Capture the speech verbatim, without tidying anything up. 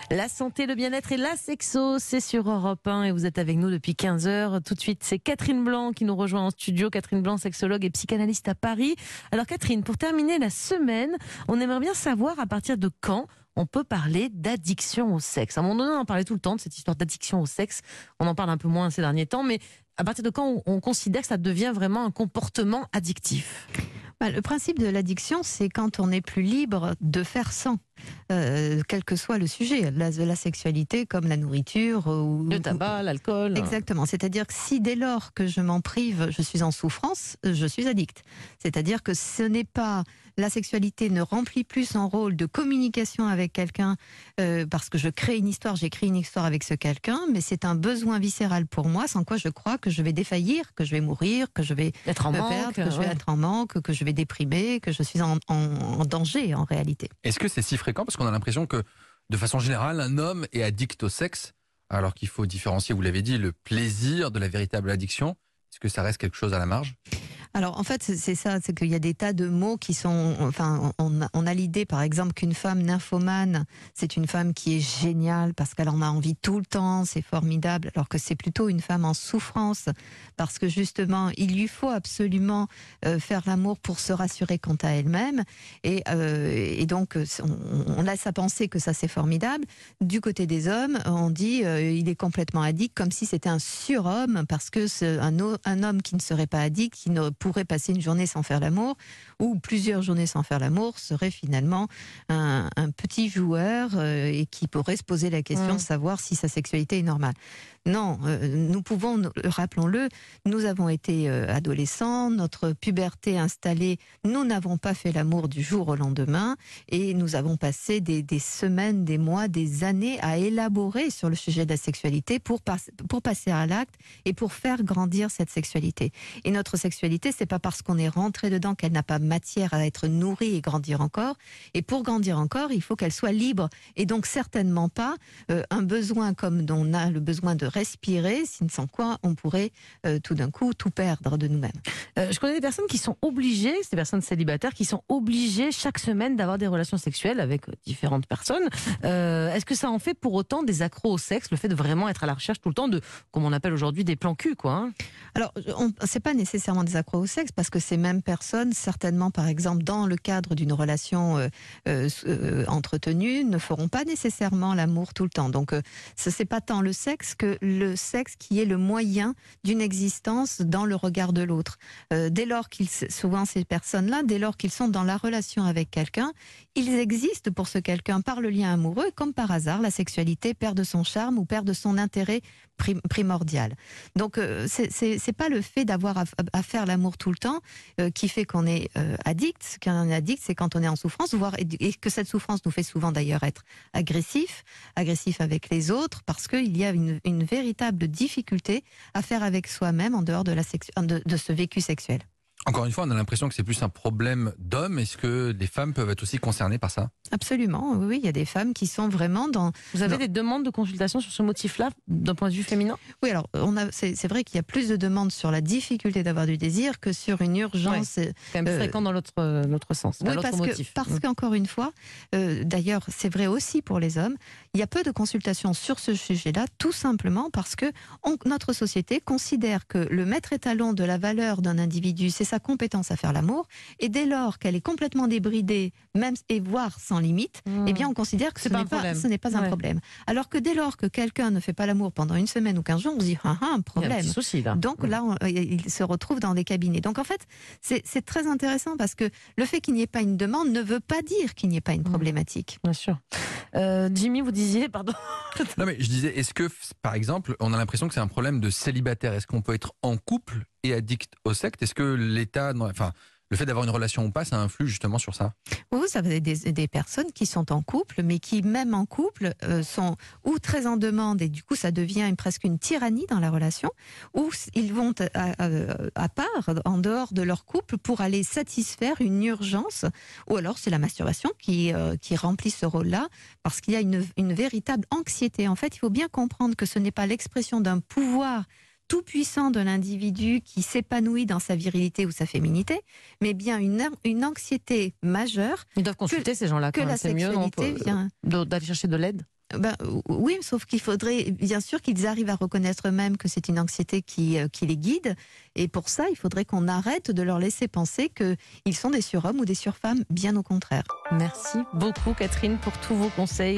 La santé, le bien-être et la sexo, c'est sur Europe un et vous êtes avec nous depuis quinze heures. Tout de suite, c'est Catherine Blanc qui nous rejoint en studio. Catherine Blanc, sexologue et psychanalyste à Paris. Alors Catherine, pour terminer la semaine, on aimerait bien savoir à partir de quand on peut parler d'addiction au sexe. À un moment donné, on en parlait tout le temps de cette histoire d'addiction au sexe. On en parle un peu moins ces derniers temps, mais à partir de quand on considère que ça devient vraiment un comportement addictif ? Bah, le principe de l'addiction, c'est quand on n'est plus libre de faire sans, euh, quel que soit le sujet, la, la sexualité comme la nourriture. Ou, le tabac, l'alcool. Exactement, c'est-à-dire que si dès lors que je m'en prive, je suis en souffrance, je suis addict. C'est-à-dire que ce n'est pas... La sexualité ne remplit plus son rôle de communication avec quelqu'un euh, parce que je crée une histoire, j'écris une histoire avec ce quelqu'un, mais c'est un besoin viscéral pour moi, sans quoi je crois que je vais défaillir, que je vais mourir, que je vais être en me manque, perdre, que ouais. je vais être en manque, que je vais déprimer, que je suis en, en, en danger en réalité. Est-ce que c'est si fréquent ? Parce qu'on a l'impression que, de façon générale, un homme est addict au sexe, alors qu'il faut différencier, vous l'avez dit, le plaisir de la véritable addiction. Est-ce que ça reste quelque chose à la marge ? Alors en fait c'est ça, c'est qu'il y a des tas de mots qui sont, enfin on a, on a l'idée par exemple qu'une femme nymphomane c'est une femme qui est géniale parce qu'elle en a envie tout le temps, c'est formidable, alors que c'est plutôt une femme en souffrance parce que justement il lui faut absolument euh, faire l'amour pour se rassurer quant à elle-même et, euh, et donc on, on laisse à penser que ça c'est formidable. Du côté des hommes on dit euh, il est complètement addict comme si c'était un surhomme parce que c'est un, un homme qui ne serait pas addict, qui ne pourrait passer une journée sans faire l'amour ou plusieurs journées sans faire l'amour serait finalement un, un petit joueur euh, et qui pourrait se poser la question mmh. de savoir si sa sexualité est normale. Non, euh, nous pouvons, rappelons-le, nous avons été euh, adolescents, notre puberté installée, nous n'avons pas fait l'amour du jour au lendemain et nous avons passé des, des semaines, des mois, des années à élaborer sur le sujet de la sexualité pour, pas, pour passer à l'acte et pour faire grandir cette sexualité. Et notre sexualité, c'est pas parce qu'on est rentré dedans qu'elle n'a pas matière à être nourrie et grandir encore. Et pour grandir encore, il faut qu'elle soit libre. Et donc certainement pas euh, un besoin comme on a le besoin de respirer, sans quoi on pourrait euh, tout d'un coup tout perdre de nous-mêmes. Euh, je connais des personnes qui sont obligées, c'est des personnes célibataires qui sont obligées chaque semaine d'avoir des relations sexuelles avec différentes personnes. Euh, est-ce que ça en fait pour autant des accros au sexe, le fait de vraiment être à la recherche tout le temps de, comme on appelle aujourd'hui, des plans cul, quoi, hein? Alors, on, c'est pas nécessairement des accros au sexe parce que ces mêmes personnes, certainement, par exemple, dans le cadre d'une relation euh, euh, euh, entretenue, ne feront pas nécessairement l'amour tout le temps. Donc, euh, ce c'est pas tant le sexe que le sexe qui est le moyen d'une existence dans le regard de l'autre. Euh, dès lors qu'ils, souvent ces personnes-là, dès lors qu'ils sont dans la relation avec quelqu'un, ils existent pour ce quelqu'un par le lien amoureux. Et comme par hasard, la sexualité perd de son charme ou perd de son intérêt primordial. Donc euh, c'est, c'est, c'est pas le fait d'avoir à, à faire l'amour tout le temps euh, qui fait qu'on est euh, addict. Qu'un addict, c'est quand on est en souffrance, voire et, et que cette souffrance nous fait souvent d'ailleurs être agressif, agressif avec les autres, parce qu'il y a une, une véritable difficulté à faire avec soi-même en dehors de, la sexu- de, de ce vécu sexuel. Encore une fois, on a l'impression que c'est plus un problème d'hommes. Est-ce que les femmes peuvent être aussi concernées par ça ? Absolument, oui, oui, il y a des femmes qui sont vraiment dans... Vous avez dans... des demandes de consultation sur ce motif-là, d'un point de vue féminin ? Oui, alors, on a, c'est, c'est vrai qu'il y a plus de demandes sur la difficulté d'avoir du désir que sur une urgence... Ouais, c'est quand même euh... fréquent dans l'autre, euh, l'autre sens, oui, l'autre parce motif. Que, parce mmh. qu'encore une fois, euh, d'ailleurs, c'est vrai aussi pour les hommes, il y a peu de consultations sur ce sujet-là, tout simplement parce que on, notre société considère que le maître étalon de la valeur d'un individu, c'est sa compétence à faire l'amour, et dès lors qu'elle est complètement débridée, même et voire sans limite, mmh. eh bien on considère que ce n'est, pas, ce n'est pas un ouais. problème. Alors que dès lors que quelqu'un ne fait pas l'amour pendant une semaine ou quinze jours, on se dit ah, ah un problème. Il y a un petit souci, là. Donc mmh. là, on, il se retrouve dans des cabinets. Donc en fait, c'est, c'est très intéressant parce que le fait qu'il n'y ait pas une demande ne veut pas dire qu'il n'y ait pas une problématique. Bien sûr. Euh, Jimmy, vous disiez, pardon. Non mais je disais, est-ce que par exemple, on a l'impression que c'est un problème de célibataire ? Est-ce qu'on peut être en couple et addict au sexe ? Est-ce que l'État, enfin, le fait d'avoir une relation ou pas, ça influe justement sur ça ? Oui, ça avez des, des personnes qui sont en couple, mais qui même en couple euh, sont ou très en demande et du coup ça devient une, presque une tyrannie dans la relation, ou ils vont à, à, à part, en dehors de leur couple, pour aller satisfaire une urgence, ou alors c'est la masturbation qui, euh, qui remplit ce rôle-là, parce qu'il y a une, une véritable anxiété. En fait, il faut bien comprendre que ce n'est pas l'expression d'un pouvoir tout puissant de l'individu qui s'épanouit dans sa virilité ou sa féminité, mais bien une, une anxiété majeure. Ils doivent consulter que, ces gens-là. Que quand la c'est mieux non, vient... d'aller chercher de l'aide. Ben, oui, sauf qu'il faudrait bien sûr qu'ils arrivent à reconnaître eux-mêmes que c'est une anxiété qui, euh, qui les guide. Et pour ça, il faudrait qu'on arrête de leur laisser penser qu'ils sont des surhommes ou des surfemmes, bien au contraire. Merci beaucoup Catherine pour tous vos conseils.